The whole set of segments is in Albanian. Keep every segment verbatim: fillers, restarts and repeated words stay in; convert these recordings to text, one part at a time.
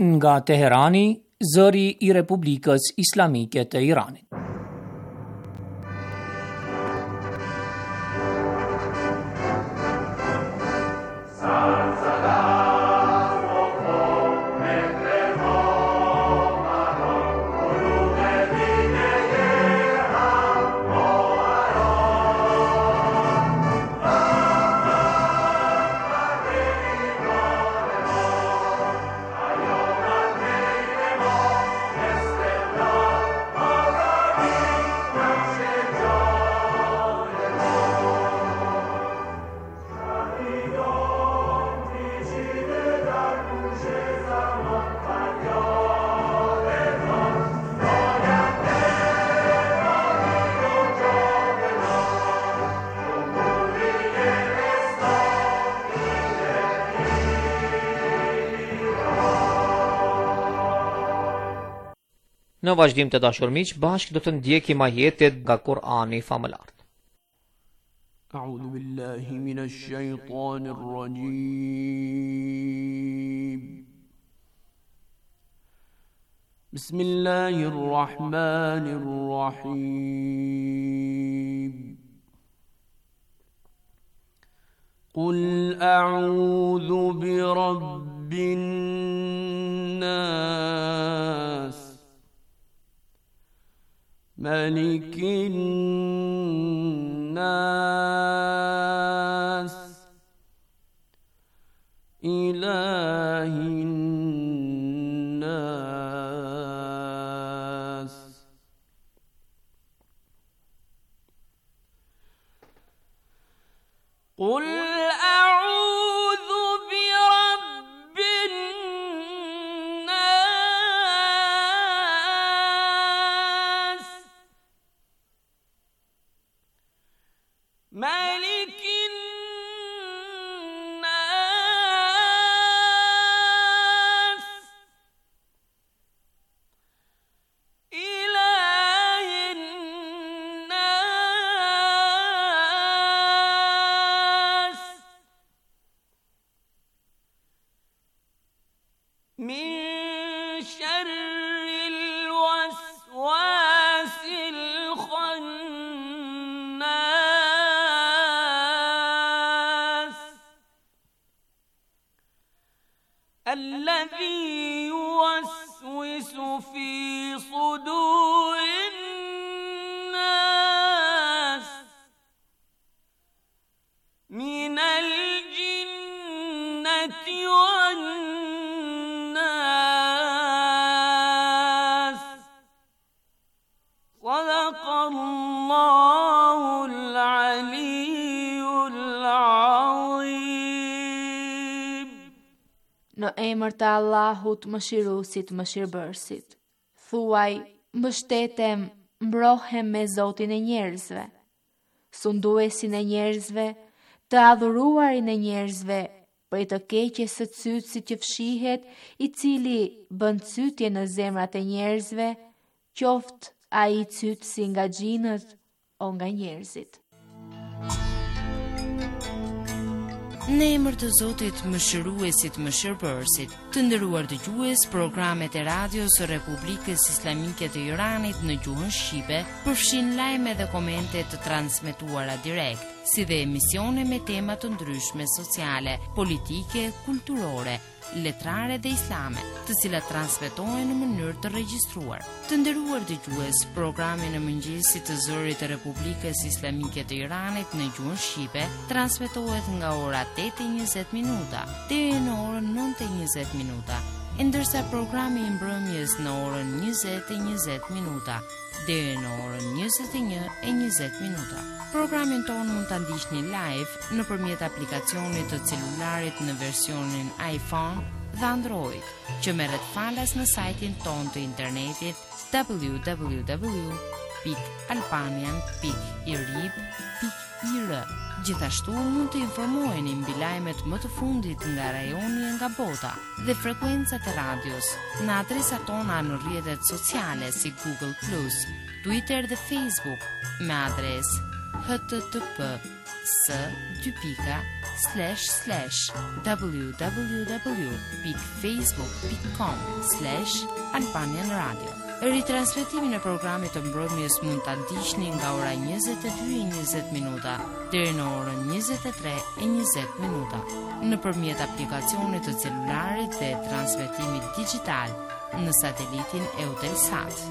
Nga Teherani, zëri i Republikës Islamike të Iranit. Në vazhdim të dashur miq, bashkë do të ndjekim ajetet nga Kur'ani famëlar. A'udhu billahi minash shaitanir rajim. Bismillahir rahmanir rahim. Qul a'udhu bi rabbin nas ملك الناس إله الناس قل أعوذ برب الناس ملك الناس إله الناس من شر الوسواس الخناس الذي يوسوس في صدور الناس من الجنة والناس صدق الله العلي العظيم. Në emër të Allahut mëshiruesit mëshirbërësit. Thuaj, mbështetem, mbrohem me Zotin e njerëzve, sunduesin e njerëzve, të adhuruarin e njerëzve, prej të keqes së cytësit që fshihet, i cili bën cytje në zemrat e njerëzve, qoftë ai cytësi nga gjinët o nga njerëzit. Në emër të Zotit mëshiruesit mëshirbërësit, të nderuar dëgjues, programet e radios së Republikës Islamike të Iranit në gjuhën shqipe përfshin lajme dhe komente të transmetuara direkt, si dhe emisione me tema të ndryshme sociale, politike, kulturore, letrare dhe islame, të cilat transmetohen në mënyrë të regjistruar. Të nderuar dëgjues, programi në mëngjesit të zërit të Republikës Islamike të Iranit në gjuhën shqipe transmetohet nga ora tetë e njëzet minuta deri në orën nëntë e njëzet minuta, ndërsa programi i mbrëmjes në orën njëzet e njëzet minuta deri në orën njëzet e një e njëzet minuta. Programin tonë mund ta ndiqni live nëpërmjet aplikacionit të celularit në versionin iPhone dhe Android, që merret falas në sajtin tonë të internetit w w w pikë albanian pikë irib pikë i r. Gjithashtu mund të informoheni mbi lajmet më të fundit nga rajoni e nga bota dhe frekuencat e radios në adresat tona në rrjetet sociale si Google plus, Twitter dhe Facebook me adresë http s dy pika slash slash www dot facebook dot com slash Albanian Radio. Ritransmetimin e programit të mbrëmjes mund ta ndiqni nga ora njëzet e dy e njëzet minuta deri në orën njëzet e tre e njëzet minuta nëpërmjet aplikacionit të celularit dhe transmetimit digjital në satelitin Eutelsat.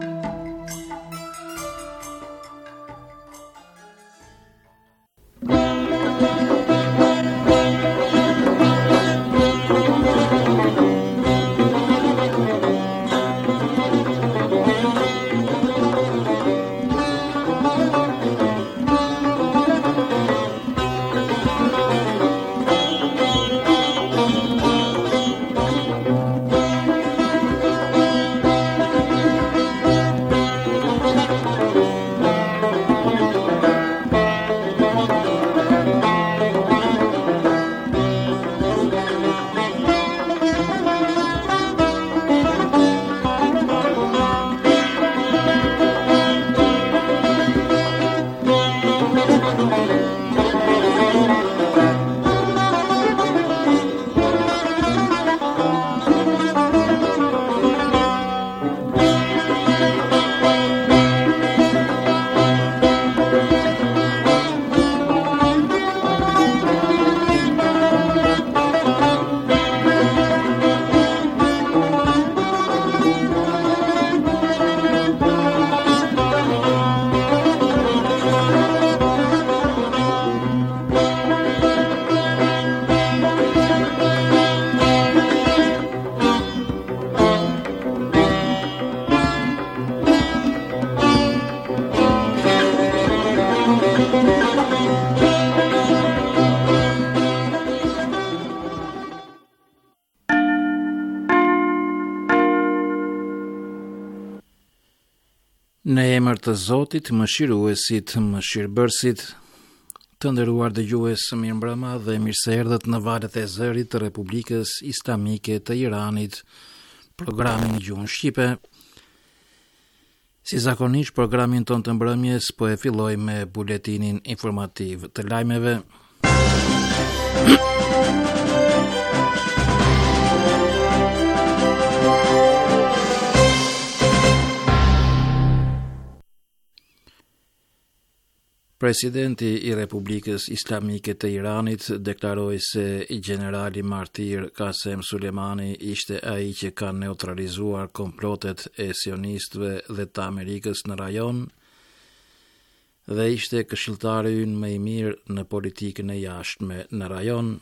Në emër të Zotit, mëshiruesit, mëshirbërësit, të nderuar dëgjues, mirëmbrëma dhe mirëse erdhët në valët e zërit të Republikës Islamike të Iranit, programin Gjuhën Shqipe. Si zakonisht, programin ton të mbrëmjes po e filloj me buletinin informativ të lajmeve. Presidenti i Republikës Islamike të Iranit deklaroi se i generali martir Qasem Sulemani ishte ai që ka neutralizuar komplotet e sionistëve dhe të Amerikës në rajon dhe ishte këshilltari ynë më i mirë në politikën e jashtme në rajon.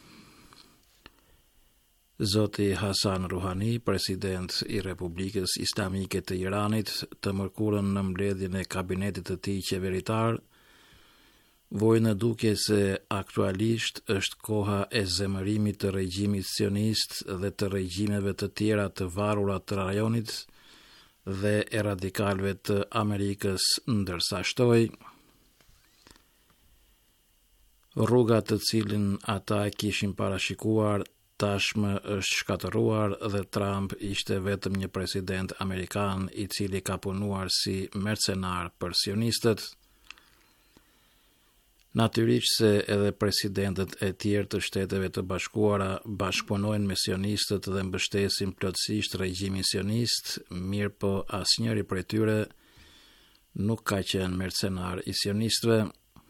Zoti Hasan Rouhani, president i Republikës Islamike të Iranit, të mërkurën në mbledhjen e kabinetit të tij qeveritar, vojnë në duke se aktualisht është koha e zemërimit të regjimit sionist dhe të regjimeve të tjera të varura të rajonit dhe e radikalëve të Amerikës, ndërsa shtoi rruga të cilin ata kishin parashikuar tashmë është shkatëruar dhe Trump ishte vetëm një president amerikan i cili ka punuar si mercenar për sionistët. Natyrisht se edhe presidentët e tjerë të Shteteve të Bashkuara bashkëpunojnë me sionistët dhe mbështesin plotësisht regjimin sionist, mirë po asnjëri prej tyre nuk ka qenë mercenar i sionistëve.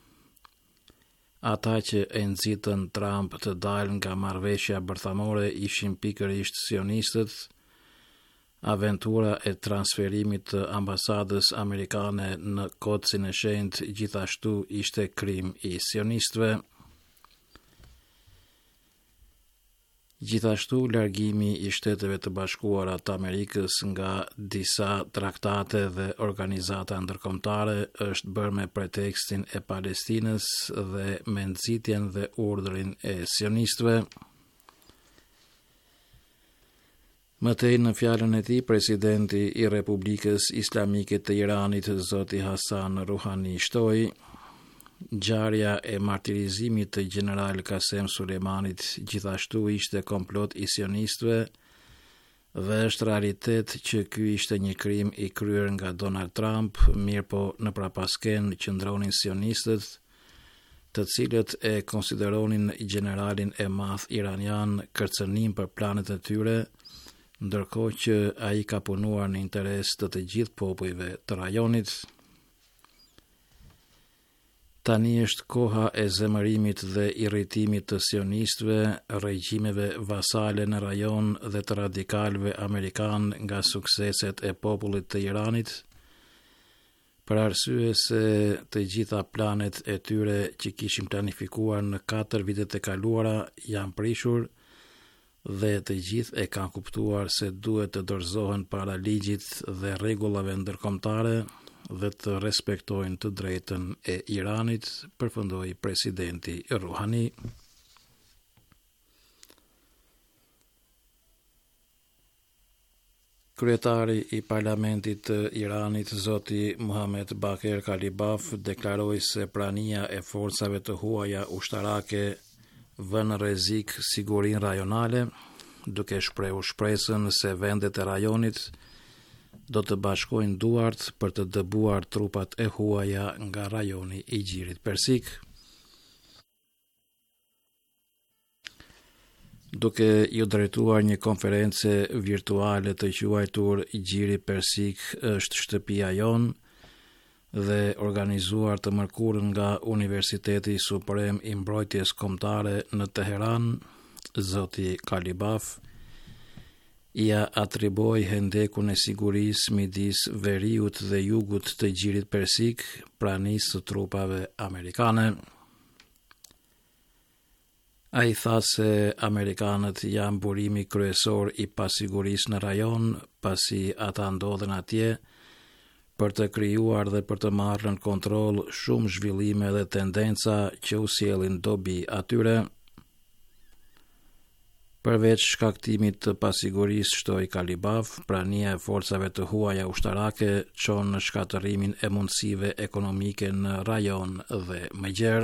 Ata që e nxitën Trump të dalë nga marrëveshja bërthamore ishin pikërisht sionistët. Aventura e transferimit të ambasadës amerikane në Kocin e Shenjtë gjithashtu ishte krim i sionistëve. Gjithashtu largimi i Shteteve të Bashkuara të Amerikës nga disa traktate dhe organizata ndërkombëtare është bërë me pretekstin e Palestinës dhe me nxitjen dhe urdhrin e sionistëve. Mëtej në fjalën e tij, presidenti i Republikës Islamike të Iranit, zoti Hasan Rouhani, shtoi ngjarja e martirizimit të general Qasem Sulemanit gjithashtu ishte komplot i sionistëve Dhe është realitet që ky ishte një krim i kryer nga Donald Trump, mirë po në prapasken qëndronin sionistët, të cilët e konsideronin generalin e madh iranian kërcënim për planet e tyre, ndërkohë që ai ka punuar në interes të të gjithë popujve të rajonit. Tani është koha e zemërimit dhe irritimit të sionistëve, regjimeve vasale në rajon dhe të radikalëve amerikan nga sukseset e popullit të Iranit, për arsye se të gjitha planet e tyre që kishin planifikuar në katër vitet e kaluara janë prishur dhe të gjithë e kanë kuptuar se duhet të dorëzohen para ligjit dhe rregullave ndërkombëtare dhe të respektojnë të drejtën e Iranit, përfundoi presidenti Rouhani. Kryetari i parlamentit të Iranit, zoti Mohammed Baker Kalibaf, deklaroi se prania e forcave të huaja ushtarake vën në rrezik sigurinë rajonale, duke shprehur shpresën se vendet e rajonit do të bashkojnë duart për të dëbuar trupat e huaja nga rajoni i Gjirit Persik. Duke ju drejtuar një konference virtuale të quajtur Gjiri Persik është shtëpia jon dhe organizuar të mërkurën nga Universiteti Suprem i Mbrojtjes Kombëtare në Teheran, zoti Kalibaf ja atriboi hendekun e sigurisë midis veriut dhe jugut të Gjirit Persik pranisë të trupave amerikane. Ai tha se amerikanët janë burimi kryesor i pasigurisë në rajon, pasi ata ndodhen atje për të krijuar dhe për të marrë në kontroll shumë zhvillime dhe tendenca që u sjellin dobi atyre. Përveç shkaktimit të pasigurisë, shtoi Kalibaf, prania e forcave të huaja ushtarake çon në shkatërimin e mundësive ekonomike në rajon dhe më gjerë.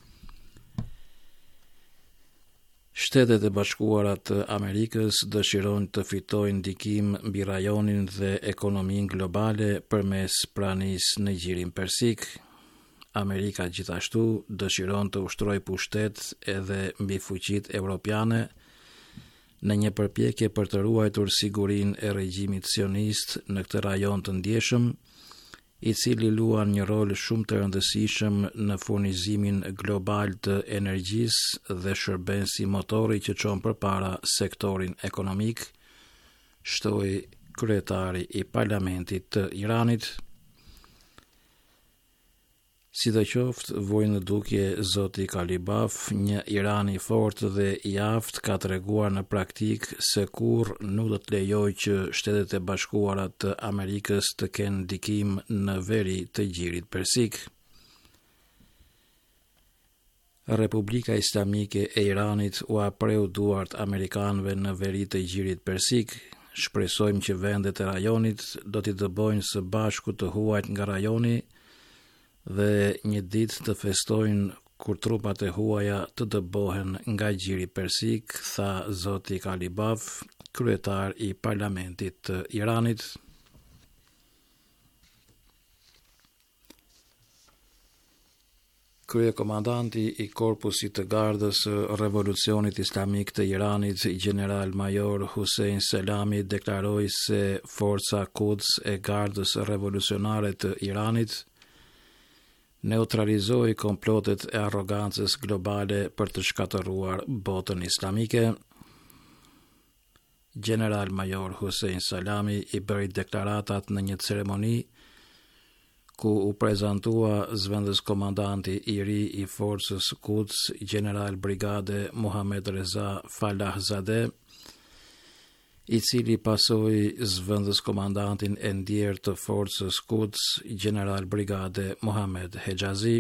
Shtetet e Bashkuara të Amerikës dëshirojnë të fitojnë ndikim mbi rajonin dhe ekonominë globale përmes pranisë në Gjirin Persik. Amerika gjithashtu dëshiron të ushtrojë pushtet edhe mbi fuqitë evropiane në një përpjekje për të ruajtur sigurinë e regjimit sionist në këtë rajon të ndjeshëm, i cili luan një rol shumë të rëndësishëm në furnizimin global të energjisë dhe shërben si motori që çon përpara sektorin ekonomik, shtoi kryetari i parlamentit të Iranit. Sidoqoftë, vojnë në dukje zoti Kalibaf, një Iran i fortë dhe i aftë ka treguar në praktik se kurrë nuk do të lejojë që Shtetet e Bashkuara të Amerikës të kenë ndikim në veri të Gjirit Persik. Republika Islamike e Iranit u apreu duart amerikanëve në veri të Gjirit Persik. Shpresojmë që vendet e rajonit do t'i dëbojnë së bashku të huajt nga rajoni dhe një ditë të festojnë kur trupat e huaja të dëbohen nga Gjiri Persik, tha zoti Kalibaf, kryetar i parlamentit të Iranit. Kryekomandanti i Korpusit të Gardës së Revolucionit Islamik të Iranit, General Major Hussein Selami, deklaroi se Forca Quds e Gardës Revolucionare të Iranit neutralizoi komplotet e arrogancës globale për të shkatëruar botën islamike. General Major Hussein Salami i bëri deklaratat në një ceremoni ku u prezantua zëvendës komandanti i ri i forcës Quds, General Brigade Mohammed Reza Falahzadeh, i cili pasoi zëvendës komandantin e ndjerë të forcës Quds, General Brigade Mohammed Hejazi.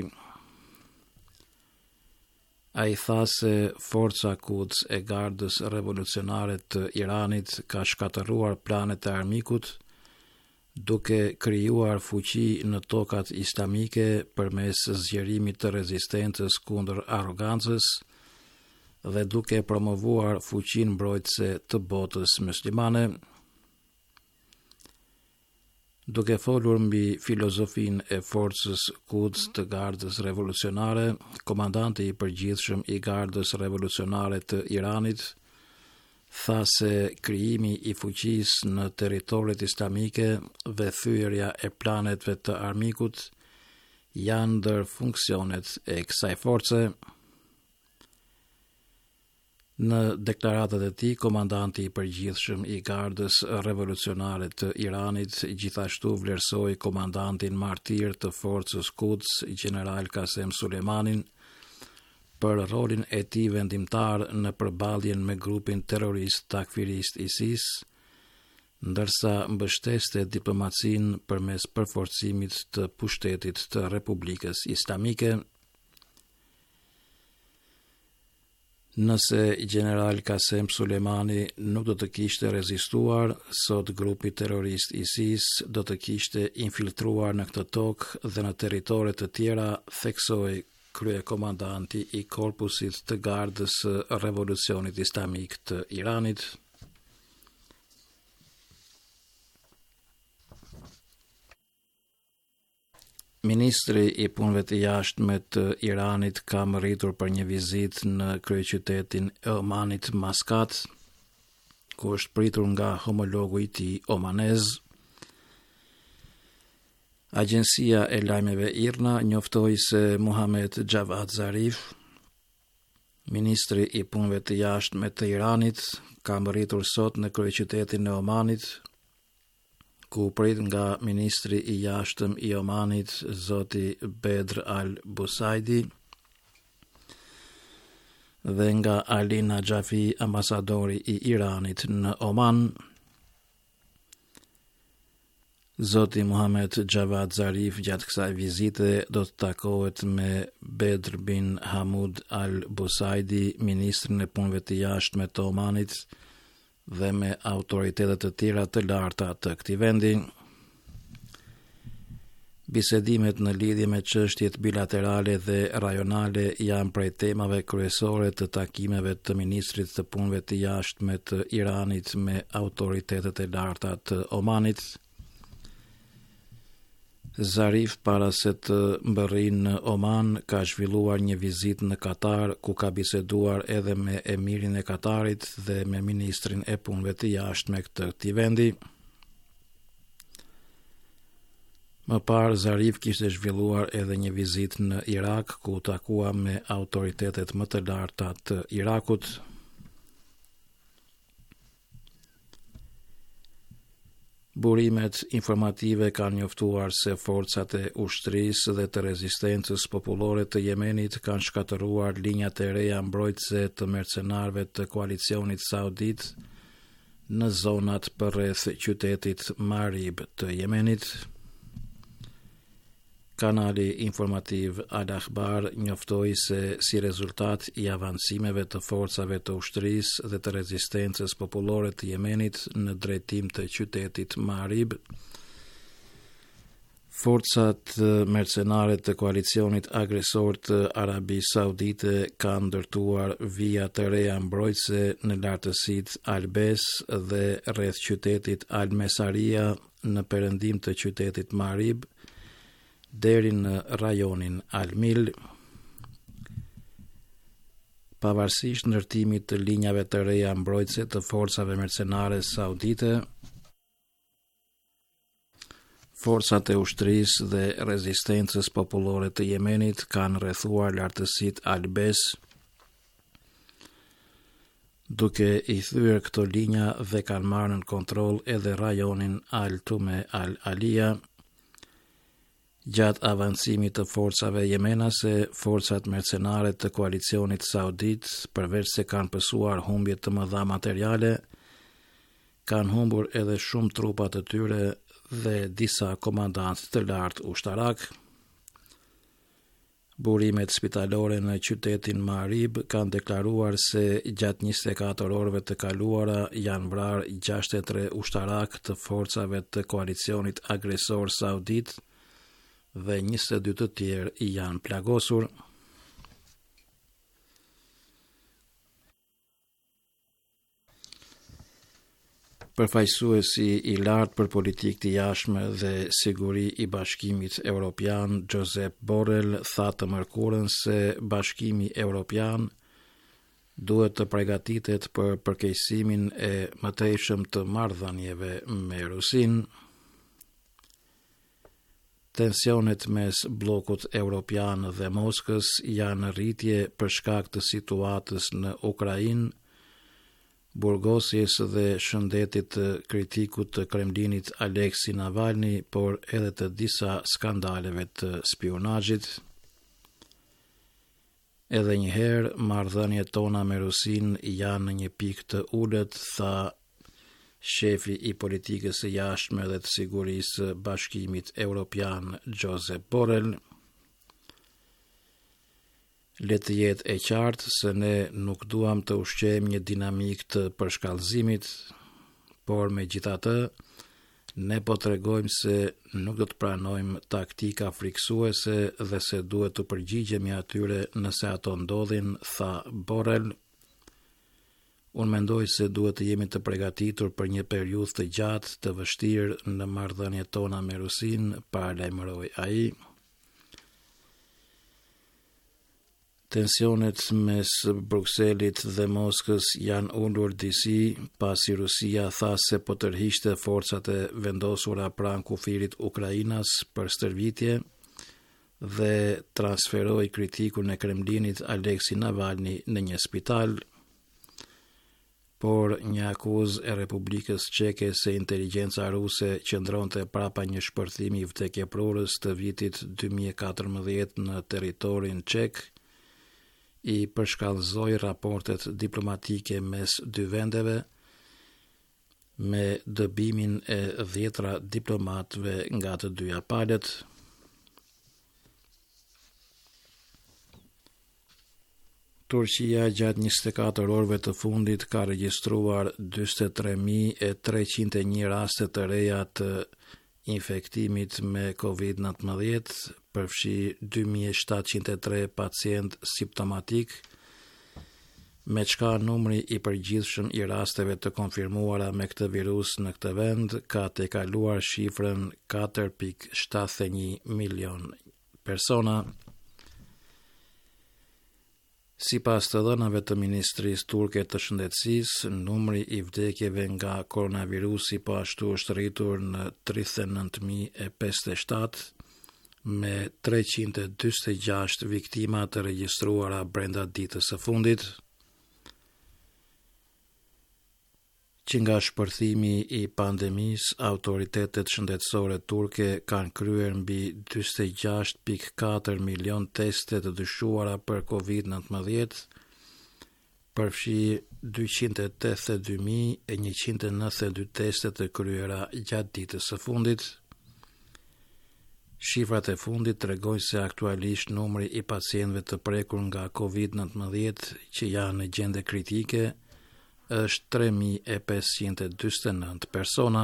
Ai tha se forca Quds e Gardës Revolucionare të Iranit ka shkatëruar planet e armikut, duke krijuar fuqi në tokat islamike përmes zgjerimit të rezistencës kundër arrogancës dhe duke promovuar fuqinë mbrojtëse të botës muslimane. Duke folur mbi filozofinë e forcës Quds të Gardës Revolucionare, komandanti i përgjithshëm i Gardës Revolucionare të Iranit tha se krijimi i fuqisë në territoret islamike dhe thyerja e planetve të armikut janë ndër funksionet e kësaj force. Në deklaratat e tij, komandanti i përgjithshëm i Gardës Revolucionare të Iranit gjithashtu vlerësoi komandantin martir të forcës Quds, general Qasem Sulejmanin, për rolin e tij vendimtar në përballjen me grupin terrorist takfirist ISIS, ndërsa mbështeste diplomacinë përmes përforcimit të pushtetit të Republikës Islamike. Nëse general Qasem Sulejmani nuk do të kishte rezistuar, sot grupi terrorist ISIS do të kishte infiltruar në këtë tokë dhe në territore të tjera, theksoi kryekomandanti i korpusit të Gardës Revolucionit Islamik të Iranit. Ministri i punëve të jashtme të Iranit ka rritur për një vizitë në kryeqytetin e Omanit Maskat, ku është pritur nga homologu i tij omanez. Agjencia e lajmeve IRNA njoftoi se Muhammad Javad Zarif, ministri i punëve të jashtme të Iranit, ka rritur sot në kryeqytetin e Omanit, ku prit nga ministri i jashtëm i Omanit, zoti Bedr al-Busaidi, dhe nga Ali Najafi, ambasadori i Iranit në Oman. Zoti Muhammad Javad Zarif gjatë kësaj vizite do të takohet me Bedr bin Hamud al-Busaidi, ministrin e punëve të jashtme të Omanit, dhe me autoritetet të tjera të larta të këtij vendi. Bisedimet në lidhje me çështjet bilaterale dhe rajonale janë prej temave kryesore të takimeve të ministrit të punëve të jashtme të Iranit me autoritetet e larta të Omanit. Zarif, para se të mbërrijë në Oman, ka zhvilluar një vizitë në Katar, ku ka biseduar edhe me emirin e Katarit dhe me ministrin e punëve të jashtme të këtij vendi. Më parë, Zarif kishte zhvilluar edhe një vizitë në Irak, ku takua me autoritetet më të larta të Irakut. Burimet informative kanë njoftuar se forcat e ushtrisë dhe të rezistencës popullore të Jemenit kanë shkatëruar linjat e reja mbrojtëse të mercenarëve të koalicionit saudit në zonat përreth qytetit Marib të Jemenit. Kanali informativ Al-Akhbar njoftoi se si rezultat i avancimeve të forcave të ushtrisë dhe të rezistencës popullore të Jemenit në drejtim të qytetit Marib, forcat mercenare të koalicionit agresor të Arabisë Saudite kanë ndërtuar vija të reja mbrojtëse në lartësitë Albes dhe rreth qytetit Al-Mesaria në perëndim të qytetit Marib, deri në rajonin Al-Mil. Pavarësisht ndërtimit të linjave të reja mbrojtëse të forcave mercenare saudite, forcat e ushtrisë dhe rezistencës popullore të Jemenit kanë rrethuar lartësitë Albes, duke i thyer këto linja dhe kanë marrë në kontroll edhe rajonin Al-Tume Al-Alia. Gjatë avancimit të forcave jemenase, forcat mercenare të koalicionit saudit, përveç se kanë pësuar humbje të mëdha materiale, kanë humbur edhe shumë trupa të tyre dhe disa komandantë të lartë ushtarak. Burimet spitalore në qytetin Marib kanë deklaruar se gjatë njëzet e katër orëve të kaluara janë vrarë gjashtëdhjetë e tre ushtarak të forcave të koalicionit agresor saudit dhe njëzet e dy të tjerë i janë plagosur. Përfaqësuesi i lartë për politikë të jashtme dhe siguri i Bashkimit Evropian, Josep Borrell, tha të mërkurën se Bashkimi Evropian duhet të përgatitet për përkeqësimin e mëtejshëm të marrëdhënieve me Rusin. Tensionet mes bllokut evropian dhe Moskës janë në rritje për shkak të situatës në Ukrainë, burgosjes dhe shëndetit të kritikut të Kremlinit Aleksej Navalny, por edhe të disa skandaleve të spionazhit. Edhe një herë, marrëdhëniet tona me Rusin janë në një pikë të ulët, tha shefi i politikës së jashtme dhe të sigurisë Bashkimit Evropian, Josep Borrell. Le të jetë e qartë se ne nuk duam të ushqejmë një dinamik të përshkallëzimit, por megjithatë, ne po tregojmë se nuk do të pranojmë taktika friksuese dhe se duhet të përgjigjemi atyre nëse ato ndodhin, tha Borrell. Unë mendoj se duhet të jemi të përgatitur për një periudhë të gjatë të vështirë në marrëdhëniet tona me Rusin, paralajmëroi ai. Tensionet mes Brukselit dhe Moskës janë ulur disi pasi Rusia tha se po tërhiqte forcat e vendosura pranë kufirit Ukrainas për stërvitje dhe transferoi kritikun e Kremlinit Aleksej Navalny në një spital, por një akuzë e Republikës Çeke se inteligjenca ruse qëndronte prapa një shpërthimi vdekjeprorës të vitit dy mijë e katërmbëdhjetë në territorin çek i përshkallëzoi raportet diplomatike mes dy vendeve me dëbimin e dhjetra diplomatëve nga të dyja palët. Turqia gjatë njëzet e katër orëve të fundit ka regjistruar dyzet e tre mijë e treqind e një raste të reja të infektimit me covid nëntëmbëdhjetë, përfshi dy mijë e shtatëqind e tre pacient simptomatik, me çka numri i përgjithshëm i rasteve të konfirmuara me këtë virus në këtë vend ka tejkaluar shifrën katër pikë shtatëdhjetë e një milion persona. Sipas të dhënave të Ministrisë Turke të Shëndetësisë, numri i vdekjeve nga koronavirusi po ashtu është rritur në tridhjetë e nëntë mijë e pesëdhjetë e shtatë, me treqind e dyzet e gjashtë viktima të regjistruara brenda ditës së fundit, që nga shpërthimi i pandemisë, autoritetet shëndetësore turke kanë kryer mbi dyzet e gjashtë pikë katër milion teste të dyshuara për covid nëntëmbëdhjetë, përfshi dyqind e tetëdhjetë e dy mijë e njëqind e nëntëdhjetë e dy teste të kryera gjatë ditës së fundit. Shifrat e fundit tregojnë se aktualisht numri i pacientëve të prekur nga covid nëntëmbëdhjetë që janë në gjendje kritike është tre mijë e pesëqind e dyzet e nëntë persona.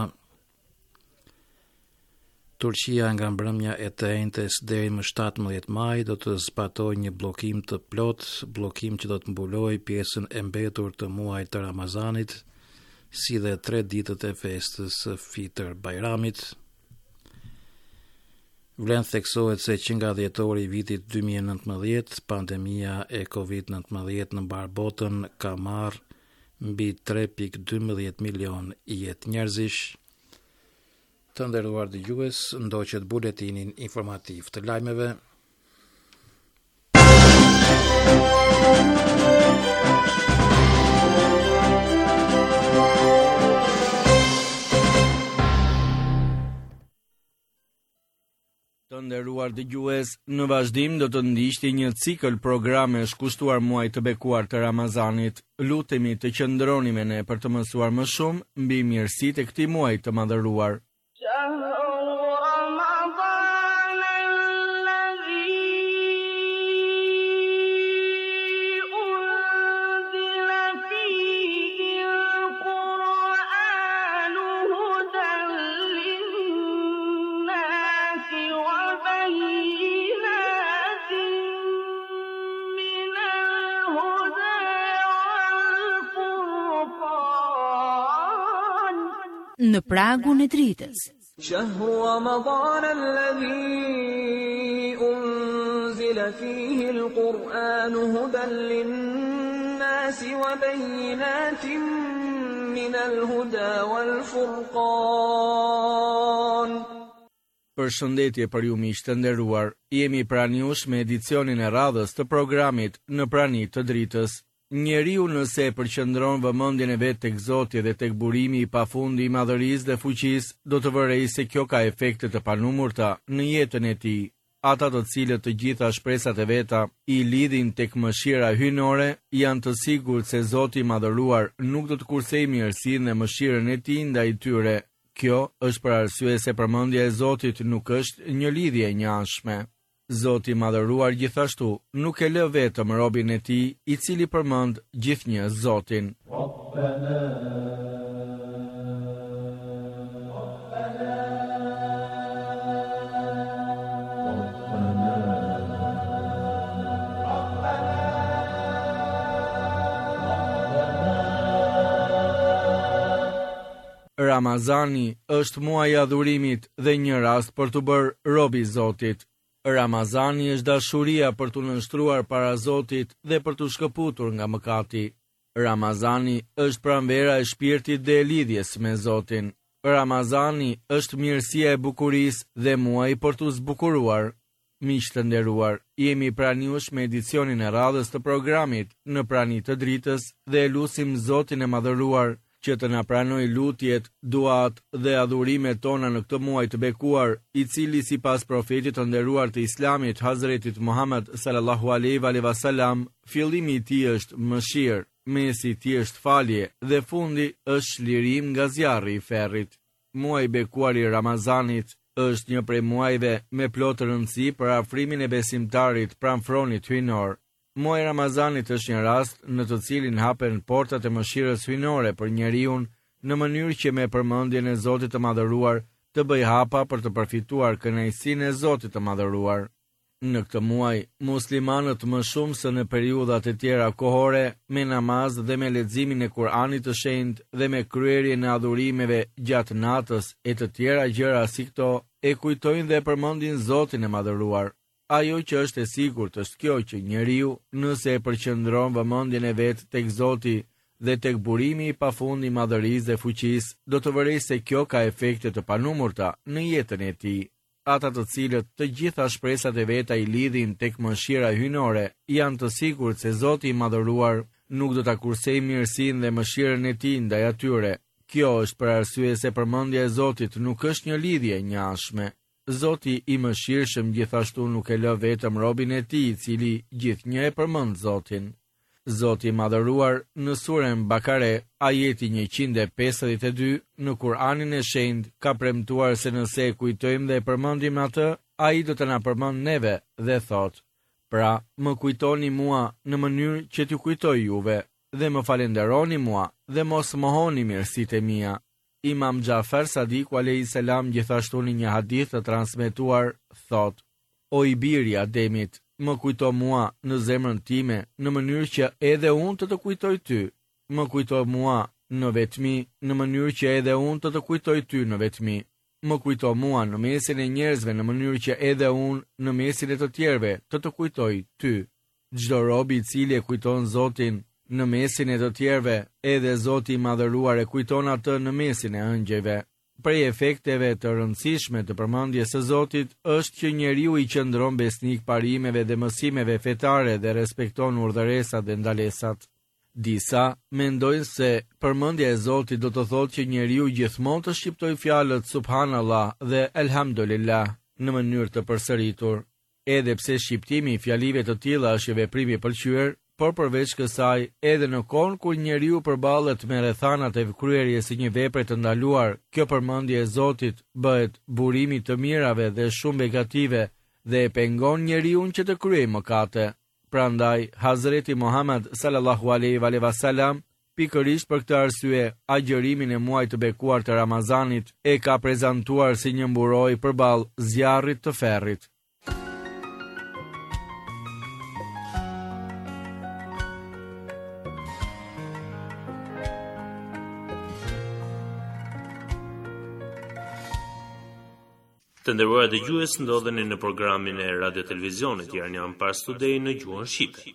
Turqia nga mbrëmja e të enjtes deri më shtatëmbëdhjetë maj do të zbatojë një bllokim të plot, bllokim që do të mbulojë pjesën e mbetur të muajit të Ramazanit, si dhe tre ditët e festës së Fitr Bajramit. Vlen theksohet se që nga dhjetori i vitit dy mijë e nëntëmbëdhjetë, pandemia e covid nëntëmbëdhjetë në mbar botën ka marrë mbi tre pikë dymbëdhjetë milion jetë njerëzish. Të nderuar dëgjues, ndoqët buletinin informativ të lajmeve. Të nderuar dëgjues, në vazhdim do të ndiqni një cikël programesh kushtuar muajit të bekuar të Ramazanit. Lutemi të qëndroni me ne për të mësuar më shumë mbi mirësitë e këtij muaji të madhëruar. në pragun e dritës. شهر رمضان الذي أنزل فيه القرآن هدى للناس وبينات من الهدى والفرقان. Përshëndetje për ju miq të nderuar, jemi pranë jush me edicionin e radhës të programit Në prani të dritës. Njeriu nëse e përqendron vëmendjen e vet tek Zoti dhe tek burimi i pafundi i madhërisë dhe fuqisë, do të vërejë se kjo ka efekte të panumurta në jetën e tij. Ata të cilët të gjitha shpresat e veta i lidhin tek mëshira hyjnore, janë të sigurt se Zoti i madhëruar nuk do të kursejë mirësinë dhe mëshirën e tij ndaj tyre. Kjo është për arsye se përmendja e Zotit nuk është një lidhje e njashme. Zoti i madhëruar gjithashtu nuk e lë vetëm robin e tij i cili përmend gjithnjë Zotin. Ramazani është muaji i adhurimit dhe një rast për të bërë rob i Zotit. Ramazani është dashuria për të nënshtruar para Zotit dhe për të shkëputur nga mëkati. Ramazani është pranvera e shpirtit dhe e lidhjes me Zotin. Ramazani është mirësia e bukurisë dhe muaji për të zbukuruar. Miq të nderuar, jemi pranë jush me edicionin e radhës të programit Në prani të dritës dhe e lutim Zotin e madhëruar që të na pranoj lutjet, duat dhe adhurimet tona në këtë muaj të bekuar, i cili sipas profetit të nderuar të Islamit Hazretit Muhammed sallallahu alaihi wasallam, fillimi i tij është mëshirë, mesi i tij është falje dhe fundi është çlirim nga zjarri i ferrit. Muaji i bekuar i Ramazanit është një prej muajve me plot rëndësi për afrimin e besimtarit pranë fronit hyjnor. Muaji i Ramazanit është një rast në të cilin hapen portat e mëshirës hyjnore për njeriu në mënyrë që me përmendjen e Zotit të madhëruar të bëj hapa për të përfituar kënaqësinë e Zotit të madhëruar. Në këtë muaj, muslimanët më shumë se në periudhat e tjera kohore, me namaz dhe me leximin e Kuranit të shenjtë dhe me kryerjen e adhurimeve gjatë natës e të tjera gjëra si këto, e kujtojnë dhe përmendin Zotin e madhëruar. Ajo që është e sigurt është kjo që njeriu, nëse e përqendron vëmendjen e vet tek Zoti dhe tek burimi i pafund i madhërisë dhe fuqisë, do të vërejë se kjo ka efekte të panumurta në jetën e tij. Ata të cilët të gjitha shpresat e veta i lidhin tek mëshira hyjnore, janë të sigurt se Zoti i madhëruar nuk do ta kursejë mirësinë dhe mëshirën e tij ndaj atyre. Kjo është për arsye se përmendja e Zotit nuk është një lidhje e njashme. Zoti i mëshirshëm gjithashtu nuk e lë vetëm robin e tij i cili gjithnjë e përmend Zotin. Zoti i madhëruar në surën Bakare, ajeti njëqind e pesëdhjetë e dy, në Kur'anin e shenjtë ka premtuar se nëse e kujtojmë dhe e përmendim atë, ai do të na përmend neve dhe thot: "Pra, më kujtoni mua në mënyrë që t'ju kujtoj juve, dhe më falenderoni mua dhe mos mohoni mirësitë e mia." Imam Xhafer Sadiku alayhis salam gjithashtu në një hadith të transmetuar thot: "O i biri i Ademit, më kujto mua në zemrën time në mënyrë që edhe unë të të kujtoj ty. Më kujto mua në vetmi në mënyrë që edhe unë të të kujtoj ty në vetmi. Më kujto mua në mesin e njerëzve në mënyrë që edhe unë në mesin e të tjerëve të të kujtoj ty." Çdo robi i cili e kujton Zotin në mesin e të tjerëve, edhe Zoti i madhëruar e kujton atë në mesin e ëngjëjve. Prej efekteve të rëndësishme të përmendjes së Zotit është që njeriu i qëndron besnik parimeve dhe mësimeve fetare dhe respekton urdhëresat dhe ndalesat. Disa mendojnë se përmendja e Zotit do të thotë që njeriu gjithmonë të shqiptojë fjalët subhanallah dhe elhamdulillah në mënyrë të përsëritur. Edhe pse shqiptimi i fjalive të tilla është veprim i pëlqyer, por përveç kësaj, edhe në kohën kur njeriu përballet me rrethanat e kryerjes së një vepre të ndaluar, kjo përmendje e Zotit bëhet burimi të mirave dhe shumë begative dhe e pengon njeriu që të kryejë mëkate. Prandaj, Hazreti Muhammed sallallahu alaihi wasallam, pikërisht për këtë arsye, agjërimin e muajit të bekuar të Ramazanit e ka prezantuar si një mburojë përballë zjarrit të ferrit. Të nderuar dëgjues, ndodheni në programin e Radio Televizionit Iranian Pars Today në gjuhën shqipe.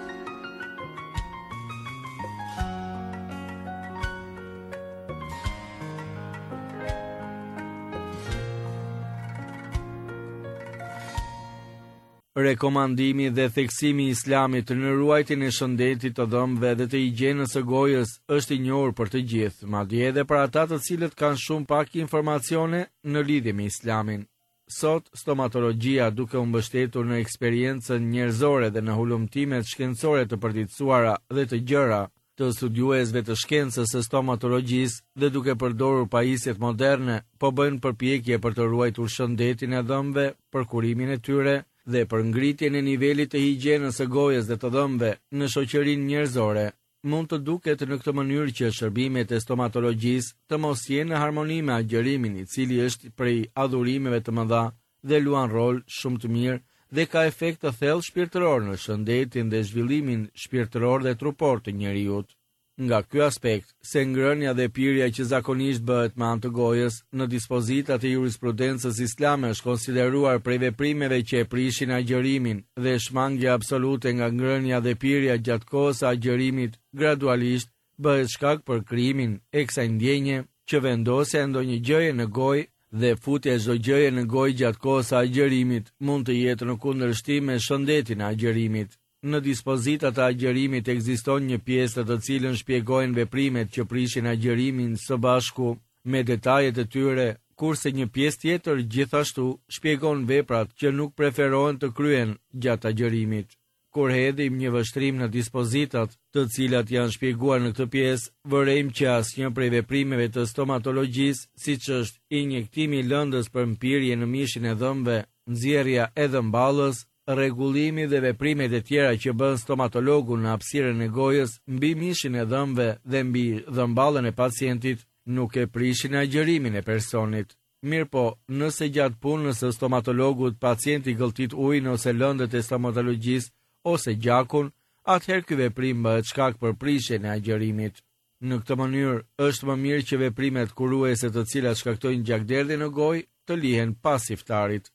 Rekomandimi dhe theksimi i Islamit në ruajtjen e shëndetit të dhëmbëve dhe të higjienës së gojës është i njohur për të gjithë, madje edhe për ata të cilët kanë shumë pak informacione në lidhje me Islamin. Sot, stomatologjia, duke u mbështetur në eksperiencën njerëzore dhe në hulumtimet shkencore të përditësuara dhe të gjëra të studiuesve të shkencës së stomatologjisë dhe duke përdorur pajisjet moderne, po bëjnë përpjekje për të ruajtur shëndetin e dhëmbëve, për kurimin e tyre dhe për ngritjen e nivelit të higjienës së gojës dhe të dhëmbëve në shoqërinë njerëzore. Mund të duket në këtë mënyrë që shërbimet e stomatologjisë të mos jenë në harmoni me agjërimin, i cili është prej adhurimeve të mëdha dhe luan rol shumë të mirë dhe ka efekt të thellë shpirtëror në shëndetin dhe zhvillimin shpirtëror dhe trupor të njerëzit. Nga ky aspekt, se ngrënia dhe pirja që zakonisht bëhet me anë të gojës në dispozitat e jurisprudencës islame është konsideruar prej veprimeve që e prishin agjërimin dhe shmangja absolute nga ngrënia dhe pirja gjatë kohës së agjërimit gradualisht bëhet shkak për krijimin e kësaj ndjenje që vendosja e ndonjë gjëje në gojë dhe futja e çdo gjëje në gojë gjatë kohës së agjërimit mund të jetë në kundërshtim me shëndetin e agjërimit. Në dispozitat e agjërimit ekziston një pjesë të cilën shpjegojnë veprimet që prishin agjërimin së bashku me detajet e tyre, kurse një pjesë tjetër gjithashtu shpjegon veprat që nuk preferohen të kryen gjatë agjërimit. Kur hedhim një vështrim në dispozitat, të cilat janë shpjeguar në këtë pjesë, vërejmë që asnjë prej veprimeve të stomatologjisë, siç është injektimi i lëndës për mpirje në mishin e dhëmbëve, nxjerrja e dhëmballës, rregullimi dhe veprimet e tjera që bën stomatologu në hapësirën e gojës mbi mishin e dhëmbëve dhe mbi dhëmballën e pacientit nuk e prishin agjërimin e personit. Mirpo, nëse gjatë punës së stomatologut pacienti gëlltit ujin ose lëndët e stomatologjisë ose gjakun, atëherë ky veprim bëhet shkak për prishjen e agjërimit. Në këtë mënyrë, është më mirë që veprimet kuruese të cilat shkaktojnë gjakderdhje në gojë të lihen pas iftarit.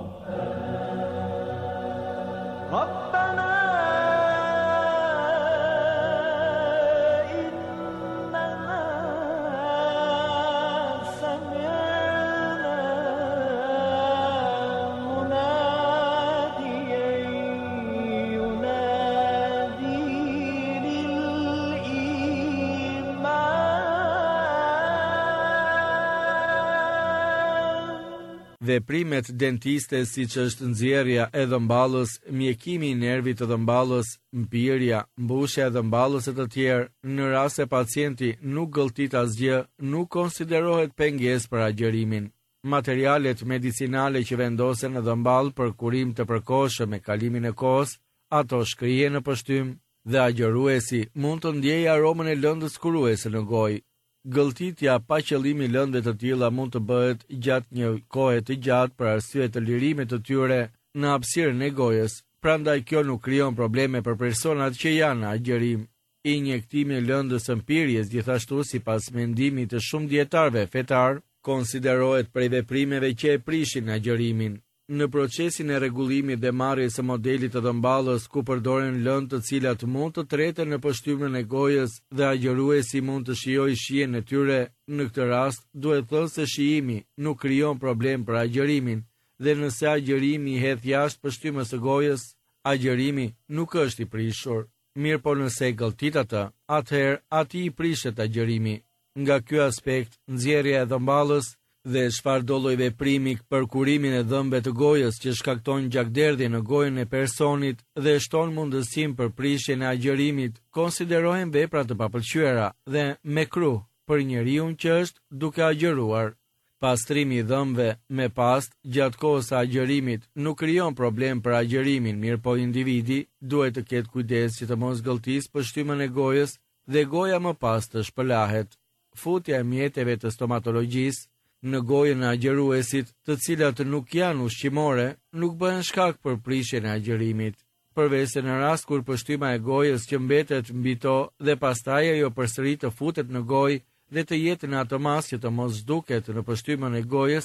Veprimet dentiste siç është nxjerrja e dhëmballës, mjekimi i nervit të dhëmballës, mpirja, mbushja e dhëmballës e të tjerë, në rast se pacienti nuk gëlltit asgjë, nuk konsiderohet pengesë për agjërimin. Materialet medicinale që vendosen në dhëmball për kurim të përkohshëm me kalimin e kohës, ato shkrihen në poshtym dhe agjëruesi mund të ndjejë aromën e lëndës kuruese në gojë. Gëlltitja pa qëllimi lëndë të tilla mund të bëhet gjatë një kohe të gjatë për arsye të lirimit të tyre në hapësirën e gojës, prandaj kjo nuk krijon probleme për personat që janë në agjërim. Injektimi i lëndës së mpirjes, gjithashtu sipas mendimit të shumë dietarëve fetar, konsiderohet prej veprimeve që e prishin agjërimin. Në procesin e rregullimit dhe marrjes së modelit të dhëmballës ku përdoren lëndë të cilat mund të treten në poshtymën e gojës dhe agjëruesi mund të shijojë shijen e tyre, në këtë rast duhet thënë se shijimi nuk krijon problem për agjërimin dhe nëse agjërimi i hedh jashtë poshtymës së gojës, agjërimi nuk është i prishur. Mirë po nëse gëlltit atë, atëherë ati i prishet agjërimi. Nga ky aspekt, nxjerrja e dhëmballës dhe çfarë do lloj veprimi për kurimin e dhëmbëve të gojës që shkakton gjakderdhje në gojën e personit dhe shton mundësinë për prishjen e agjërimit, konsiderohen vepra të papëlqyera dhe mekruh për njeriu që është duke agjëruar. Pastrimi i dhëmbëve me past gjatë kohës së agjërimit nuk krijon problem për agjërimin, mirë po individi duhet të ketë kujdes që të mos gëlltisë poshtymën e gojës dhe goja më pas të shpëlahet. Futja e mjeteve të stomatologjisë në gojën e agjëruesit, të cilat nuk janë ushqimore, nuk bëhen shkak për prishjen e agjërimit. Përveç se në rast kur poshtyma e gojës që mbetet mbi to dhe pastaj ajo përsëri të futet në gojë dhe të jetë në atë mas që të mos zhduket në poshtymën e gojës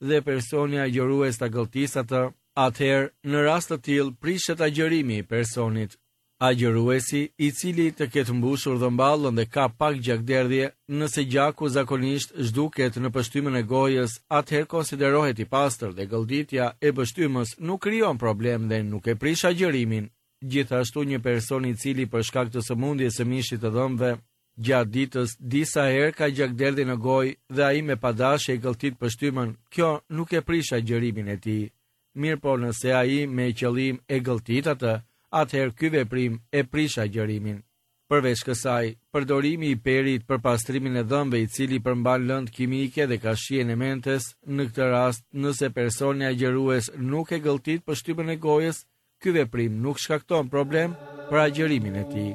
dhe personi agjërues ta gëlltisë atë, atëherë në rast të tillë prishet agjërimi i personit. Agjëruesi i cili të ketë mbushur dhëmballën dhe ka pak gjakderdhje, nëse gjaku zakonisht zhduket në pështymën e gojës, atëherë konsiderohet i pastër dhe gëlditja e pështymës nuk krijon problem dhe nuk e prish agjërimin. Gjithashtu një person i cili për shkak të sëmundjes së mishit të dhëmbëve gjatë ditës disa herë ka gjakderdhje në gojë dhe ai me padashje e gëlltit pështymën, kjo nuk e prish agjërimin e tij. Mirë po nëse ai me qëllim e gëlltit atë, atëherë ky veprim e prish agjërimin. Përveç kësaj, përdorimi i perit për pastrimin e dhëmbëve i cili përmban lëndë kimike dhe ka shijen e mentes, në këtë rast, nëse personi agjërues nuk e gëlltit pështymën e gojës, ky veprim nuk shkakton problem për agjërimin e tij.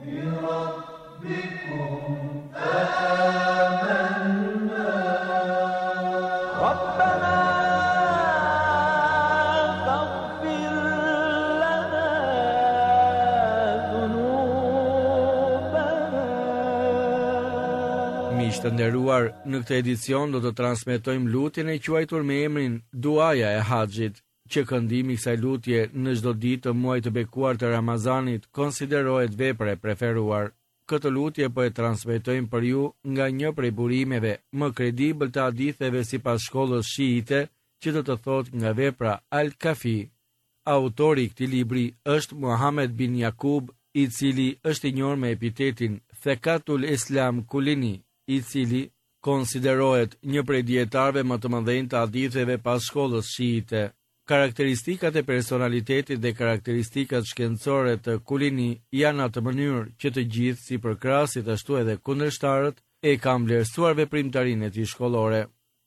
Miq të nderuar, në këtë edicion do të transmetojmë lutjen e quajtur me emrin Duaja e Haxhit, që këndimi i kësaj lutje në çdo ditë të muajit të bekuar të Ramazanit konsiderohet vepër e preferuar. Këtë lutje po e transmetojmë për ju nga një prej burimeve më kredibël të haditheve sipas shkollës shiite, që do të thotë nga vepra Al-Kafi. Autori i këtij libri është Muhammed bin Jakub, i cili është i njohur me epitetin Thekatul Islam Kulini, i cili konsiderohet një prej dietarëve më të mëdhenj të haditheve pas shkollës shiite. Karakteristikat e personalitetit dhe karakteristikat shkencore të Kulini janë atë mënyrë që të gjithë si përkrasit ashtu edhe kundërshtarët e kanë vlerësuar veprimtarinë e tij shkollore.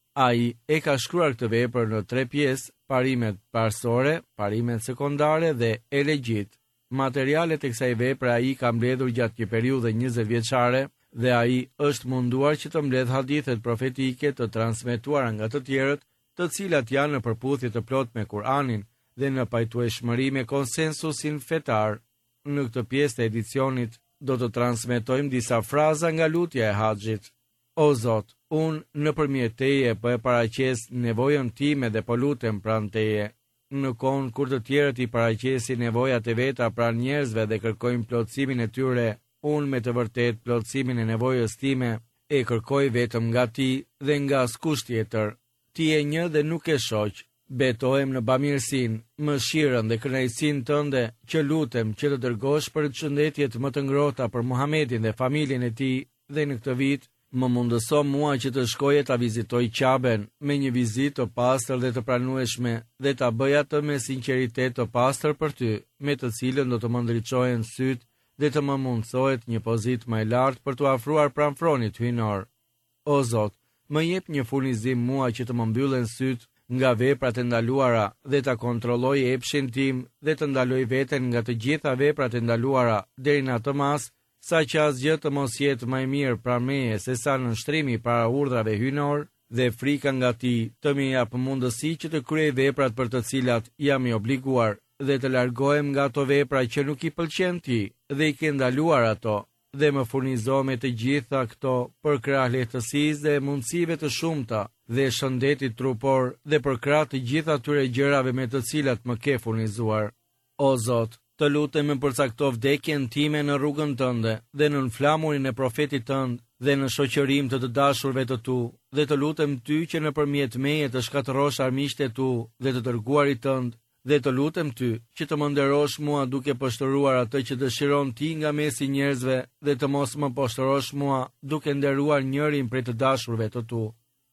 Ai e ka shkruar këtë vepër në tre pjesë: parimet parsore, parimet sekondare dhe elegjit. Materialet e kësaj vepre ai ka mbledhur gjatë një periudhe njëzet vjeçare dhe ai është munduar që të mbledh hadithet profetike të transmetuara nga të tjerët, të cilat janë në përputhje të plot me Kur'anin dhe në pajtueshmëri me konsensusin fetar. Në këtë pjesë të edicionit do të transmetojmë disa fraza nga lutja e Haxhit. O Zot, unë nëpërmjet teje po e paraqes nevojën time dhe po lutem pranë teje. Në kohën kur të tjerët i paraqesin nevojat e veta pranë njerëzve dhe kërkojnë plotësimin e tyre, unë me të vërtet plotësimin e nevojës time e kërkoj vetëm nga ti dhe nga askush tjetër. Ti e një dhe nuk e shoq. Betohem në bamirësinë, mëshirën dhe kënaqësinë tënde, që lutem që të dërgosh për shëndetjet më të ngrohta për Muhamedit dhe familjen e tij, dhe në këtë vit më mundëso mua që të shkoj ta vizitoj Qaben me një vizitë të pastër dhe të pranueshme dhe ta bëj atë me sinqeritet të pastër për ty, me të cilën do të më ndriçohen syt dhe të më mundësohet një pozitë më e lartë për të afruar pranë fronit hyjnor. O Zot, më jep një furnizim mua që të më mbyllen syt nga veprat e ndaluara dhe ta kontrolloj epshin tim dhe të ndaloj veten nga të gjitha veprat e ndaluara deri në atë mas sa që asgjë të mos jetë më e mirë pranë meje se sa nënshtrimi para urdhrave hyjnor dhe frika nga ti të më jap mundësi që të kryej veprat për të cilat jam i obliguar dhe të largohem nga ato vepra që nuk i pëlqen ti dhe i ke ndaluar ato, dhe më furnizo me të gjitha këto për krah lehtësisë dhe mundësive të shumta dhe shëndetit trupor dhe për krah të gjitha atyre gjërave me të cilat më ke furnizuar. O Zot, të lutem më përcakto vdekjen time në rrugën tënde dhe në flamurin e profetit tënd dhe në shoqërim të të dashurve të tu, dhe të lutem ty që nëpërmjet meje të shkatërrosh armiqtë e tu dhe të dërguarit tënd, dhe të lutem ty që të më nderosh mua duke poshtëruar atë që dëshiron ti nga mesi njerëzve dhe të mos më poshtërosh mua duke nderuar njërin prej të dashurve të tu.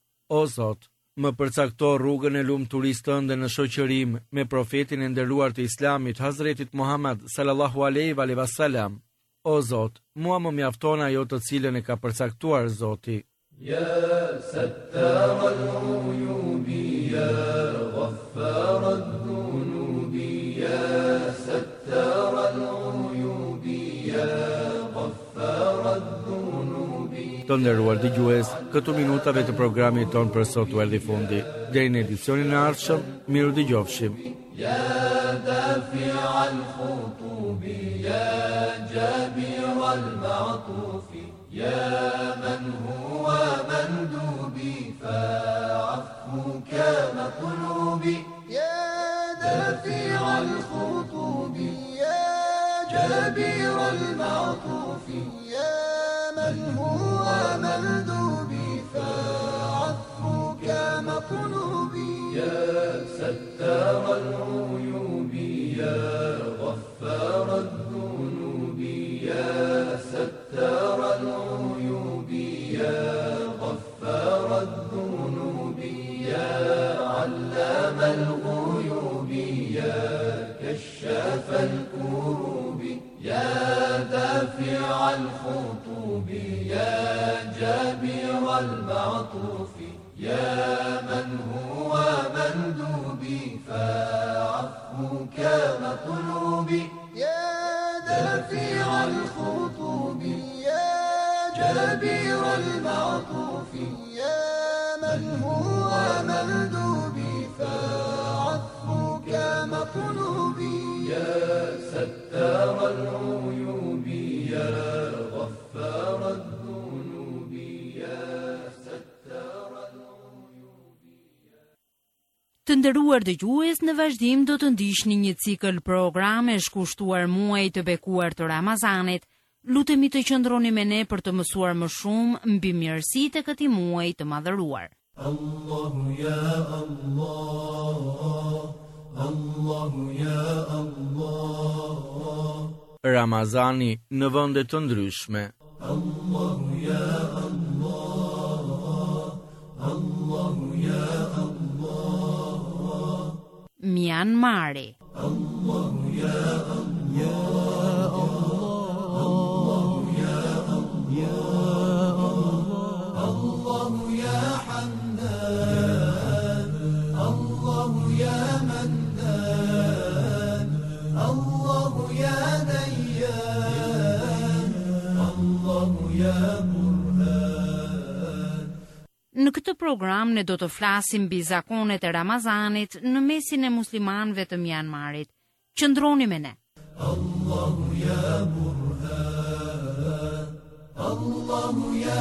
O Zot, më përcakto rrugën e lumturisë tënde në shoqërim me profetin e nderuar të Islamit, Hazretit Muhammad sallallahu alaihi wasallam. O Zot, mua më mjafton ajo të cilën e ka përcaktuar Zoti. Ya sattar al-uyubi, ya ghaffar ad-dunubi, ya sattar al-uyubi, ya ghaffar ad-dunubi. Të nderuar dëgjues, këtu minutave të programit ton për sot u erdhi fundi. Deri në edicionin e ardhshëm, miru dëgjofshim. Ya dafi' al-khutubi, ya jabir al-ma'tufi, ya man huwa mandubi fa'afuka هو مندوبي فعفوك مطلوبي يا ستار العيوب يا غفار الذنوب يا ستار العيوب يا غفار الذنوب يا علام الغيوب يا كشاف الكروب يا دافع الخطوب يا جابر المعطوف يا من هو مندوبي فعفوك مطلوبي يا دافع الخطوب يا جابر المعطوف يا من هو مندوبي فعفوك مطلوبي يا ستار العيوب يا غفار الذنوب يا ستار العيوب. Të nderuar dëgjues, në vazhdim do të ndiqni një cikël programesh kushtuar muajit të bekuar të Ramazanit. Lutemi të qëndroni me ne për të mësuar më shumë mbi mirësitë e këtij muaji të madhëruar. Allahu ya Allah, Allahu ya Allah. Ramazani në vende të ndryshme. Allahu ya Allah, Allahu ya Allah. Myanmari. Allahu ya Allah, Allahu ya Allah, Allahu ya Hannan, Allahu ya Mannan, Allahu ya Dayyan, Allahu ya Burhan. Në këtë program ne do të flasim mbi zakonet e Ramazanit në mesin e muslimanëve të Myanmarit. Qëndroni me ne. Allahu ya Burhan, Allahu ya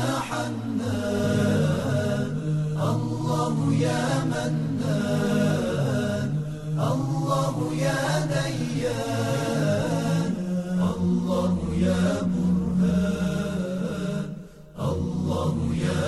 Hannan, Allahu ya Mannan, Allahu ya Dayyan, Allahu ya Burhan, Allahu ya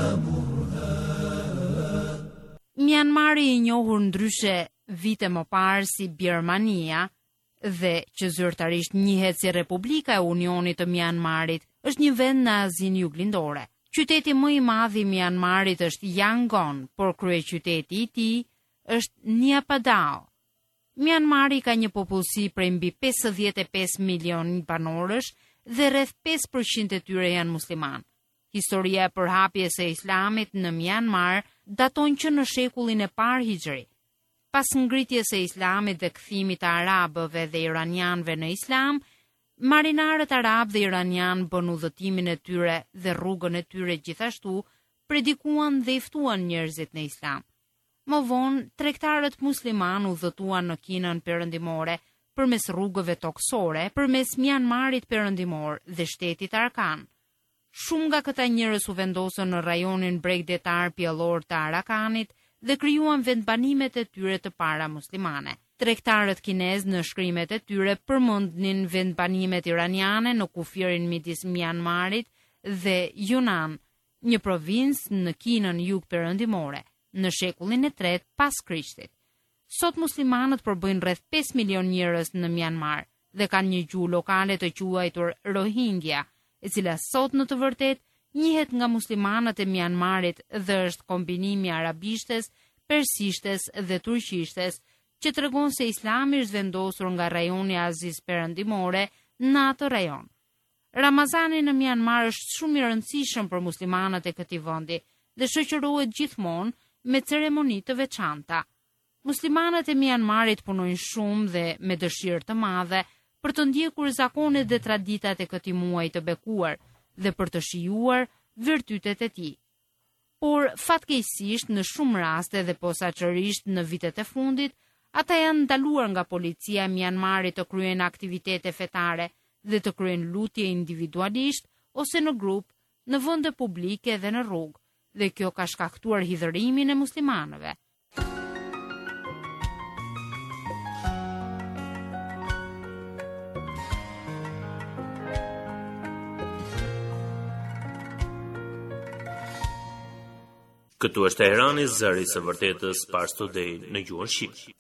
Burhan. Myanmari i njohur ndryshe vite më parë si Birmania dhe që zyrtarisht njihet si Republika e Unionit të Myanmarit, është një vend në Azinë Juglindore. Qyteti më i madh i Myanmarit është Yangon, por kryeqyteti i tij është Naypyidaw. Myanmari ka një popullsi prej mbi pesëdhjetë e pesë milion banorësh dhe rreth pesë përqind e tyre janë musliman. Historia e përhapjes së Islamit në Myanmar daton që në shekullin e parë Hijri. Pas ngritjes së Islamit dhe kthimit të arabëve dhe iranianëve në Islam, marinarët arab dhe iranian bën udhëtimin e tyre dhe rrugën e tyre gjithashtu, predikuan dhe i ftuan njerëzit në Islam. Më vonë, tregtarët musliman udhëtuan në Kinën perëndimore përmes rrugëve tokësore, përmes Myanmarit perëndimor dhe shtetit Arakan. Shumë nga këta njerëz u vendosën në rajonin bregdetar pjellor të Arakanit dhe krijuan vendbanimet e tyre të para muslimane. Tregtarët kinez në shkrimet e tyre përmendnin vendbanimet iraniane në kufirin midis Myanmarit dhe Yunnan, një provincë në Kinën jugperëndimore, në shekullin e tretë pas Krishtit. Sot muslimanët përbëjnë rreth pesë milion njerëz në Myanmar dhe kanë një gjuhë lokale të quajtur Rohingya, e cila sot në të vërtetë njihet nga muslimanët e Myanmarit dhe është kombinimi arabishtes, persishtes dhe turqishtes, që tregon se Islami është vendosur nga rajoni i Azisë Perëndimore në atë rajon. Ramazani në Myanmar është shumë i rëndësishëm për muslimanët e këtij vendi dhe shoqërohet gjithmonë me ceremoni të veçanta. Muslimanët e Myanmarit punojnë shumë dhe me dëshirë të madhe për të ndjekur zakonet dhe traditat e këtij muaji të bekuar dhe për të shijuar virtytet e tij. Por fatkeqësisht në shumë raste dhe posaçërisht në vitet e fundit, ata janë ndaluar nga policia e Myanmarit të kryejnë aktivitete fetare dhe të kryejnë lutje individualisht ose në grup, në vende publike dhe në rrugë, dhe kjo ka shkaktuar hidhërimin e muslimanëve. Këtu është Teherani, zëri i së vërtetës, Pars Today në gjuhën shqipe.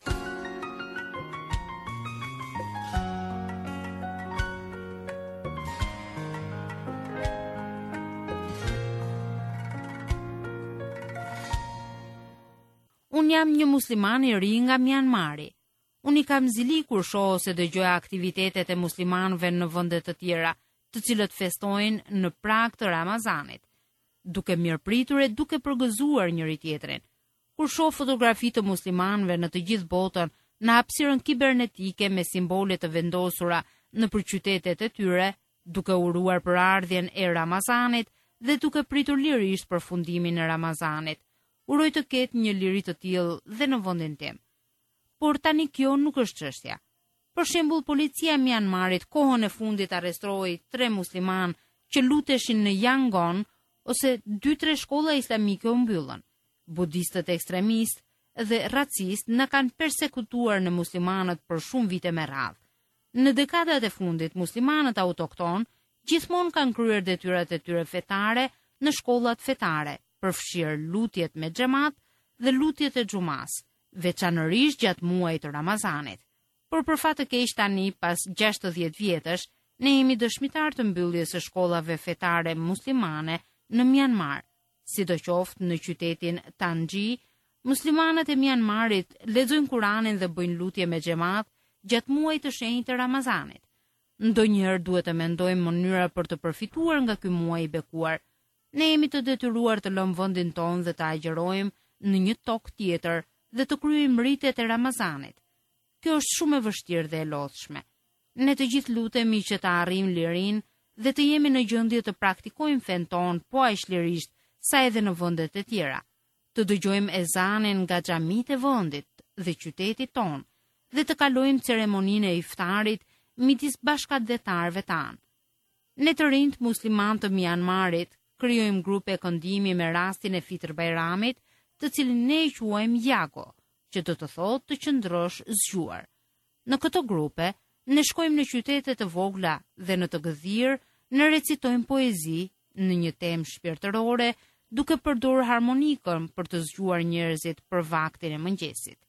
Unë jam një musliman i ri nga Myanmari. Unë i kam zili kur shoh se dëgjoja aktivitetet e muslimanëve në vende të tjera, të cilët festojnë në prag të Ramazanit, duke mirëpritur e duke përgëzuar njëri tjetrin. Kur shoh fotografi të muslimanëve në të gjithë botën në hapësirën kibernetike me simbole të vendosura nëpër qytetet e tyre, duke uruar për ardhjen e Ramazanit dhe duke pritur lirisht përfundimin e Ramazanit, uroj të ketë një liri të tillë dhe në vendin tim. Por tani kjo nuk është çështja. Për shembull, policia e Myanmarit kohën e fundit arrestroi tre musliman që luteshin në Yangon ose dy tre shkolla islamike u mbyllën. Budistët ekstremistë dhe racistë na kanë persekutuar në muslimanët për shumë vite me radhë. Në dekadat e fundit, muslimanët autokton gjithmonë kanë kryer detyrat e tyre fetare në shkollat fetare, përfshirë lutjet me xhamat dhe lutjet e xumas, veçanërisht gjatë muajit të Ramazanit. Por për fat të keq tani, pas gjashtëdhjetë vjetësh, ne jemi dëshmitar të mbylljes së shkollave fetare muslimane në Myanmar. Sidoqoftë në qytetin Tanxhi, muslimanët e Myanmarit lexojnë Kuranin dhe bëjnë lutje me xhamat gjatë muajit të shenjtë të Ramazanit. Ndonjëherë duhet të mendojmë mënyra për të përfituar nga ky muaj i bekuar. Ne jemi të detyruar të lëmë vendin tonë dhe të agjerojmë në një tokë tjetër dhe të kryejmë ritet e Ramazanit. Kjo është shumë e vështirë dhe e lodhshme. Ne të gjithë lutemi që të arrijmë lirinë dhe të jemi në gjendje të praktikojmë fen ton po aq lirisht sa edhe në vendet e tjera. Të dëgjojmë ezanin nga xhamit e vendit dhe qytetit ton dhe të kalojmë ceremoninë e iftarit midis bashkëdhetarëve tanë. Ne të rinjt musliman të Myanmarit krijojmë grupe këndimi me rastin e Fitr Bajramit, të cilin ne e quajmë Yago, që do të thotë të qëndrosh zgjuar. Në këto grupe, ne shkojmë në qytete të vogla dhe në të gëdhir, ne recitojmë poezi në një temë shpirtërore, duke përdorur harmonikën për të zgjuar njerëzit për vaktin e mëngjesit.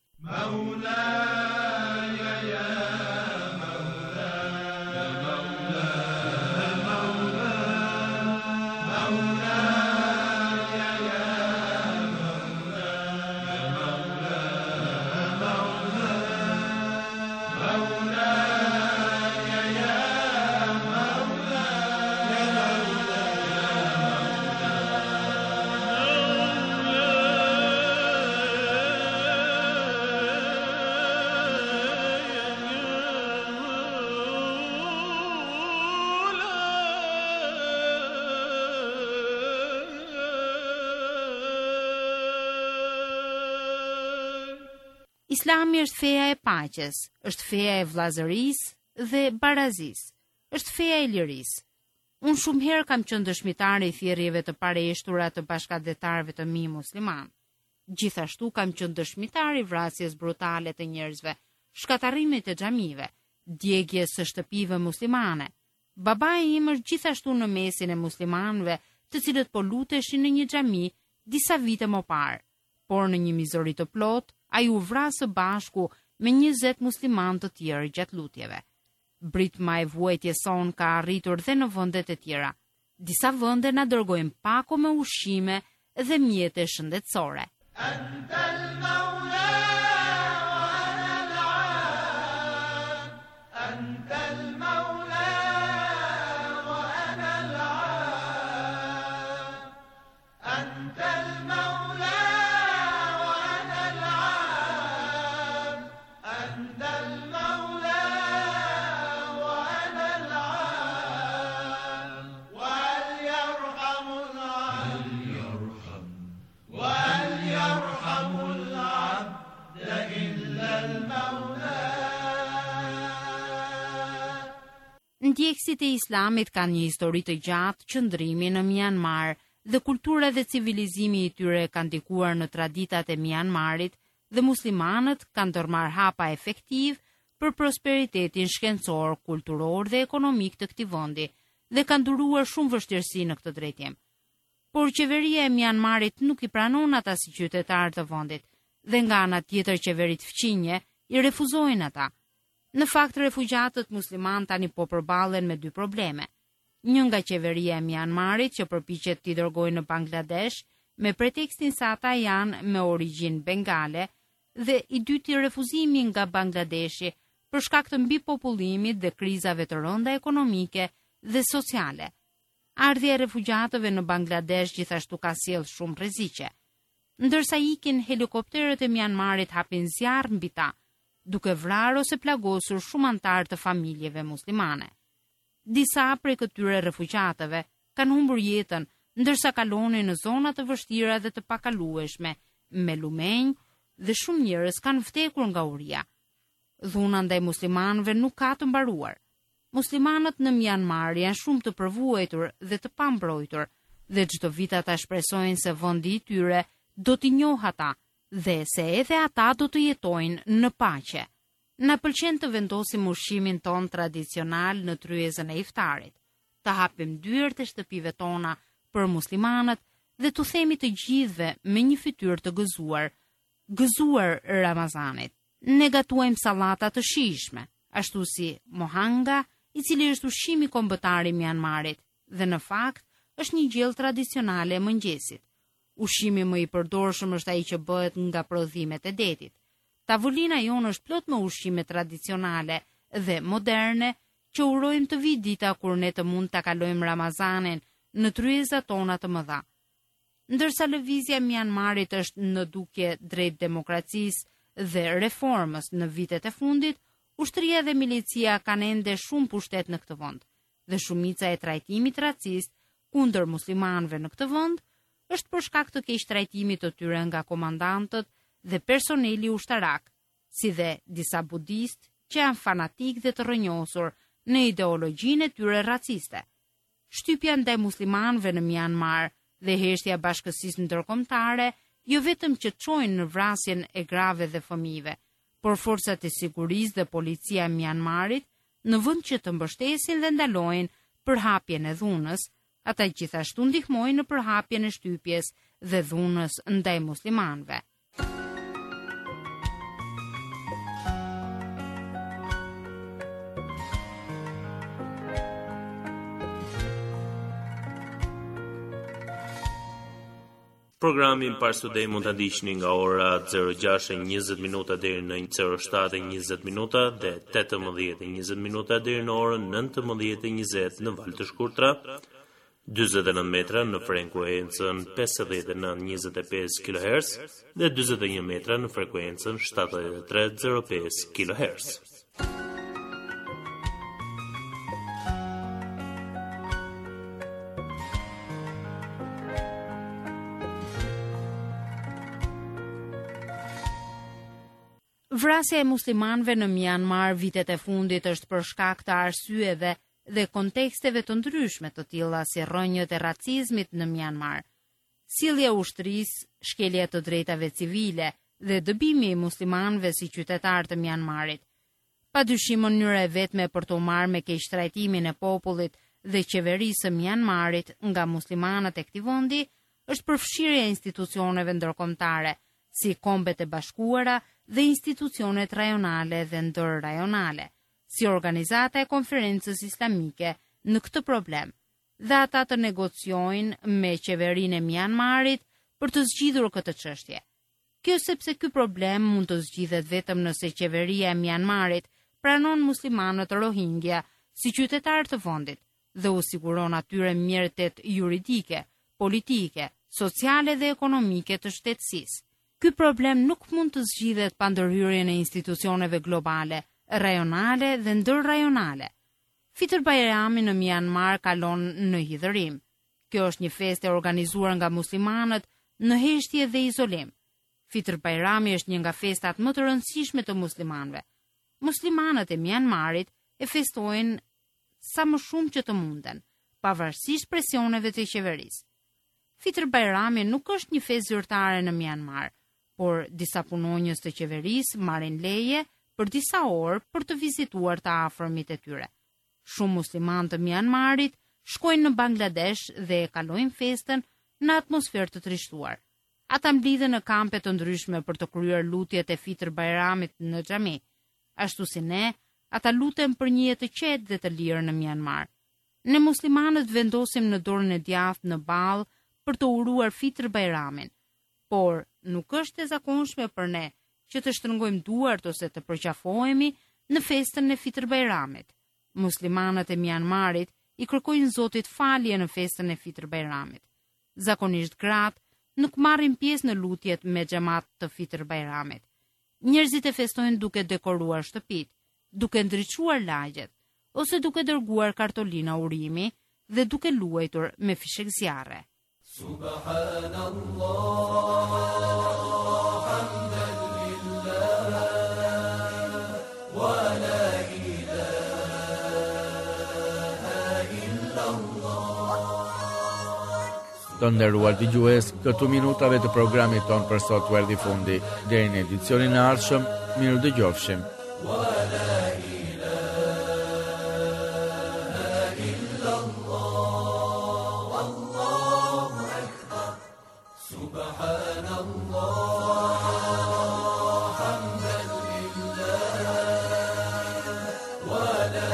Islami është feja e paqes, është feja e vllazërisë dhe barazisë, është feja e lirisë. Unë shumë herë kam qenë dëshmitare i thirrjeve të pareshtura të bashkëdhetarëve të mi musliman. Gjithashtu kam qenë dëshmitare i vrasjes brutale të njerëzve, shkatarrimit të xhamive, djegjes së shtëpive muslimane. Babai im është gjithashtu në mesin e muslimanëve, të cilët po luteshin në një xhami disa vite më parë, por në një mizori të plot, ai u vrasë së bashku me njëzet musliman të tjerë gjatë lutjeve. Britma e vuajtjes son ka arritur dhe në vendet e tjera. Disa vende na dërgojnë pako me ushqime dhe mjete shëndetësore. Ndjekësit e Islamit kanë një histori të gjatë qëndrimi në Myanmar dhe kultura dhe civilizimi i tyre kanë ndikuar në traditat e Myanmarit dhe muslimanët kanë ndërmarrë hapa efektiv për prosperitetin shkencor, kulturor dhe ekonomik të këtij vendi dhe kanë duruar shumë vështirësi në këtë drejtim. por qeveria e Myanmarit nuk i pranon ata si qytetarë të vendit, dhe nga ana tjetër qeverit fqinje i refuzojnë ata. Në fakt, refugjatët musliman tani po përballen me dy probleme. Një nga qeveria e Myanmarit që përpiqet t'i dërgojë në Bangladesh me pretekstin se ata janë me origjinë bengale, dhe i dyti refuzimi nga Bangladeshi për shkak të mbipopullimit dhe krizave të rënda ekonomike dhe sociale. Ardhja e refugjatëve në Bangladesh gjithashtu ka sjellë shumë rreziqe. Ndërsa ikin, helikopterët e Myanmarit hapin zjarr mbi ta, duke vrarë ose plagosur shumë anëtar të familjeve muslimane. Disa prej këtyre refugjatëve kanë humbur jetën, ndërsa kalonin në zona të vështira dhe të pakalueshme, me lumenj, dhe shumë njerëz kanë vdekur nga uria. Dhuna ndaj muslimanëve nuk ka të mbaruar. Muslimanët në Myanmar janë shumë të përvuajtur dhe të pambrojtur, dhe çdo vit ata shpresojnë se vendi i tyre do t'i njohë ata, dhe se edhe ata do të jetojnë në paqe. Na pëlqen të vendosim ushqimin ton tradicional në tryezën e iftarit, të hapim dyert e shtëpive tona për muslimanët dhe të themi të gjithëve me një fytyrë të gëzuar, gëzuar Ramazanit. Ne gatuajmë sallata të shijshme, ashtu si mohanga, i cili është ushqimi kombëtar i Myanmarit dhe në fakt është një gjellë tradicionale e mëngjesit. Ushqimi më i përdorshëm është ai që bëhet nga prodhimet e detit. Tavolina jonë është plot me ushqime tradicionale dhe moderne që urojmë të vijë dita kur ne të mund ta kalojmë Ramazanin në tryezat tona të mëdha. Ndërsa lëvizja e Myanmarit është në dukje drejt demokracisë dhe reformës në vitet e fundit, ushtria dhe milicia kanë ende shumë pushtet në këtë vend, dhe shumica e trajtimit racist kundër muslimanëve në këtë vend është për shkak të keq trajtimit të tyre nga komandantët dhe personeli ushtarak, si dhe disa budist që janë fanatik dhe të rrënjosur në ideologjinë e tyre raciste. Shtypja ndaj muslimanëve në Myanmar dhe heshtja e bashkësisë ndërkombëtare jo vetëm që çojnë në vrasjen e grave dhe fëmijëve, por forcat e sigurisë dhe policia e Myanmarit në vend që të mbështesin dhe ndalojnë përhapjen e dhunës, ata gjithashtu ndihmojnë në përhapjen e shtypjes dhe dhunës ndaj muslimanëve. Programin Pars Today mund ta ndiqni nga ora zero gjashtë e njëzet minuta deri në zero shtatë e njëzet minuta dhe tetëmbëdhjetë e njëzet minuta deri në orën nëntëmbëdhjetë e njëzet në valë të shkurtra, dyzet e nëntë metra në frekuencën pesëdhjetë e nëntë njëzet e pesë kilohertz dhe dyzet e një metra në frekuencën shtatëdhjetë e tre zero pesë kilohertz. Vrasja e muslimanëve në Myanmar vitet e fundit është për shkak të arsyeve dhe konteksteve të ndryshme të tilla si rrënjët e racizmit në Myanmar, sjellja e ushtrisë, shkelja të drejtave civile dhe dëbimi i muslimanëve si qytetarë të Myanmarit. Padyshim mënyra e vetme për të marrë me keq trajtimin e popullit dhe qeverisë së Myanmarit nga muslimanët e këtij vendi është përfshirja e institucioneve ndërkombëtare, si Kombet e Bashkuara dhe institucionet rajonale dhe ndërrajonale, si organizata e konferencës islamike në këtë problem, dhe ata të negociojnë me qeverinë e Myanmarit për të zgjidhur këtë çështje. Kjo sepse ky problem mund të zgjidhet vetëm nëse qeveria e Myanmarit pranon muslimanët Rohingya si qytetarë të vendit dhe u siguron atyre mjërtet juridike, politike, sociale dhe ekonomike të shtetësisë. Ky problem nuk mund të zgjidhet pa ndërhyrjen e institucioneve globale, rajonale dhe ndërrajonale. Fitr Bayrami në Myanmar kalon në hidhërim. Kjo është një festë e organizuar nga muslimanët në heshtje dhe izolim. Fitr Bayrami është një nga festat më të rëndësishme të muslimanëve. Muslimanët e Myanmarit e festojnë sa më shumë që të munden, pavarësisht presioneve të qeverisë. Fitr Bayrami nuk është një festë zyrtare në Myanmar, por disa punonjës të qeverisë marrin leje për disa orë për të vizituar të afërmit e tyre. Shumë muslimanë të Myanmarit shkojnë në Bangladesh dhe e kalojnë festën në atmosferë të trishtuar. Ata mblidhen në kampe të ndryshme për të kryer lutjet e Fitr Bajramit në xhami. Ashtu si ne, ata luten për një jetë të qetë dhe të lirë në Myanmar. Ne muslimanët vendosim në dorën e djathtë në ball për të uruar Fitr Bajramin, por nuk është e zakonshme për ne që të shtrëngojmë duart ose të përqafohemi në festën e Fitr Bajramit. Muslimanët e Myanmarit i kërkojnë Zotit falje në festën e Fitr Bajramit. Zakonisht gratë nuk marrin pjesë në lutjet me xhamat të Fitr Bajramit. Njerëzit e festojnë duke dekoruar shtëpit, duke ndriçuar lagjet, ose duke dërguar kartolina urimi dhe duke luajtur me fishek zjarre. Subhanallah, hamdan lillah, wa la ilaha illallah. Të nderuar dëgjues, këtu minutave të programit ton për sot u erdhi fundi. Deri në edicionin e ardhshëm, miru dëgjofshim. Wa la ilaha illallah, Allahu akbar. Subhanallah, hamdan lillah, wa la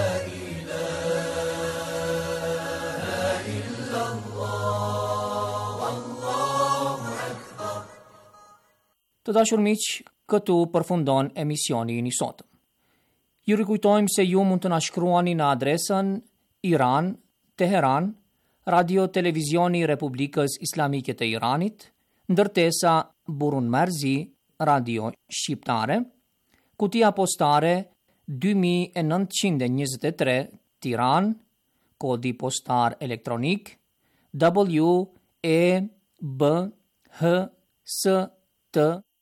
ilaha illallah, Allahu akbar. Të dashur miq, këtu përfundon emisioni i sotëm. Ju rikujtojmë se ju mund të na shkruani në adresën Iran, Teheran, Radio Televizioni i Republikës Islamike të Iranit, ndërtesa Burun Merzi, Radio Shqiptare, kutia postare dy mijë e nëntëqind e njëzet e tre, Tiranë, kodi postar elektronik W E B H S T